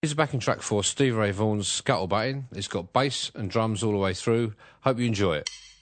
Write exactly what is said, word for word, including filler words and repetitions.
Here's a backing track for Stevie Ray Vaughan's Scuttlebutting. It's got bass and drums all the way through. Hope you enjoy it.